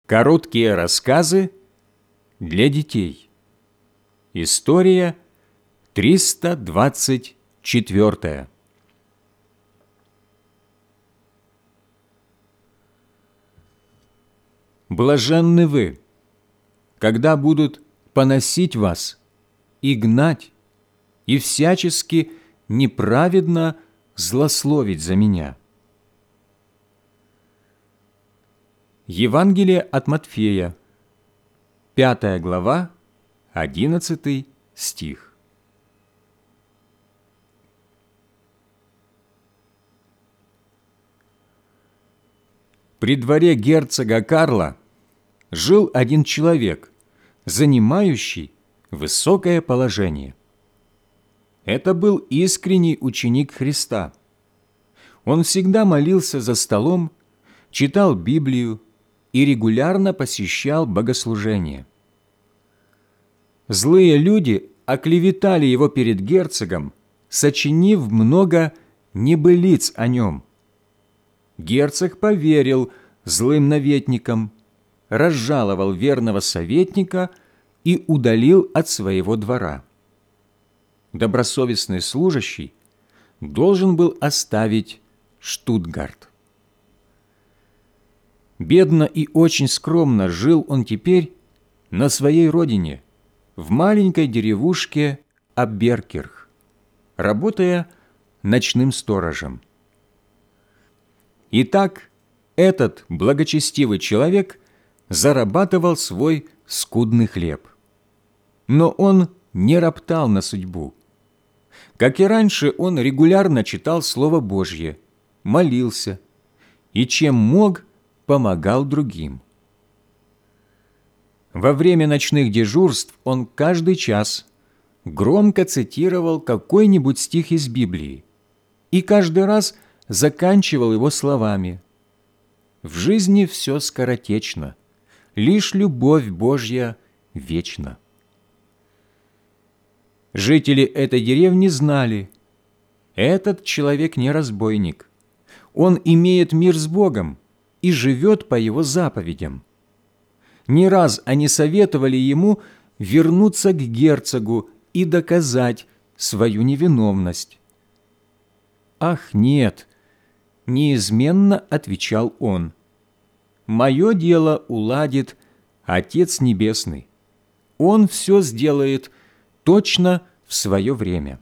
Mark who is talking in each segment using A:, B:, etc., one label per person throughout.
A: Короткие рассказы для детей. История 324. Блаженны вы, когда будут поносить вас и гнать, и всячески неправедно злословить за меня. Евангелие от Матфея, 5 глава, 11 стих. При дворе герцога Карла жил один человек, занимающий высокое положение. Это был искренний ученик Христа. Он всегда молился за столом, читал Библию и регулярно посещал богослужения. Злые люди оклеветали его перед герцогом, сочинив много небылиц о нем. Герцог поверил злым наветникам, разжаловал верного советника и удалил от своего двора. Добросовестный служащий должен был оставить Штутгарт. Бедно и очень скромно жил он теперь на своей родине, в маленькой деревушке Аберкирх, работая ночным сторожем. Итак, этот благочестивый человек зарабатывал свой скудный хлеб. Но он не роптал на судьбу. Как и раньше, он регулярно читал Слово Божье, молился и, чем мог, помогал другим. Во время ночных дежурств он каждый час громко цитировал какой-нибудь стих из Библии и каждый раз заканчивал его словами: «В жизни все скоротечно, лишь любовь Божья вечна». Жители этой деревни знали: этот человек не разбойник, он имеет мир с Богом и живет по Его заповедям. Не раз они советовали ему вернуться к герцогу и доказать свою невиновность. «Ах, нет!» – неизменно отвечал он. «Мое дело уладит Отец Небесный. Он все сделает точно в свое время».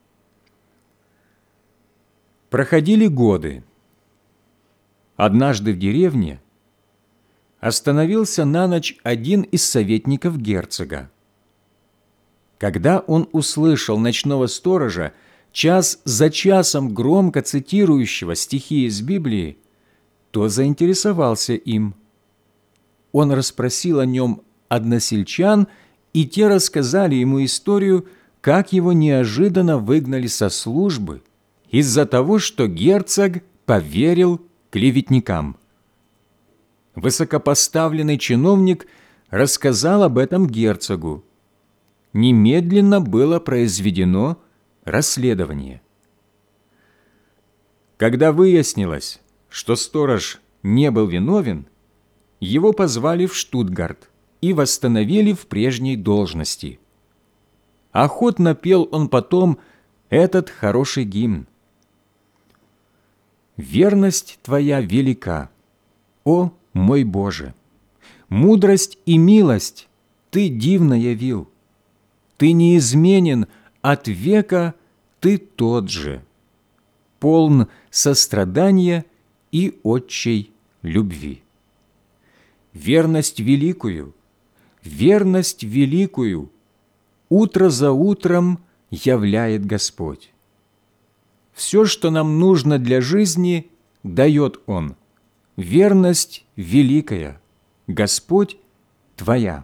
A: Проходили годы. Однажды в деревне остановился на ночь один из советников герцога. Когда он услышал ночного сторожа, час за часом громко цитирующего стихи из Библии, то заинтересовался им. Он расспросил о нем односельчан, и те рассказали ему историю, как его неожиданно выгнали со службы из-за того, что герцог поверил клеветникам. Высокопоставленный чиновник рассказал об этом герцогу. Немедленно было произведено расследование. Когда выяснилось, что сторож не был виновен, его позвали в Штутгарт и восстановили в прежней должности. Охотно пел он потом этот хороший гимн: «Верность Твоя велика, о мой Боже! Мудрость и милость Ты дивно явил. Ты неизменен, от века Ты тот же, полн сострадания и отчей любви. Верность великую, утро за утром являет Господь. Все, что нам нужно для жизни, дает Он. Верность великая, Господь Твоя».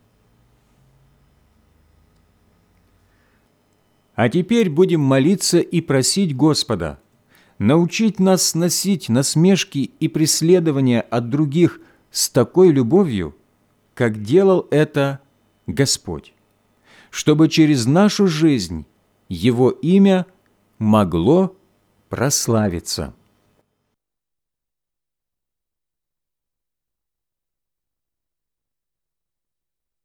A: А теперь будем молиться и просить Господа научить нас сносить насмешки и преследования от других с такой любовью, как делал это Господь, чтобы через нашу жизнь Его имя могло прославиться.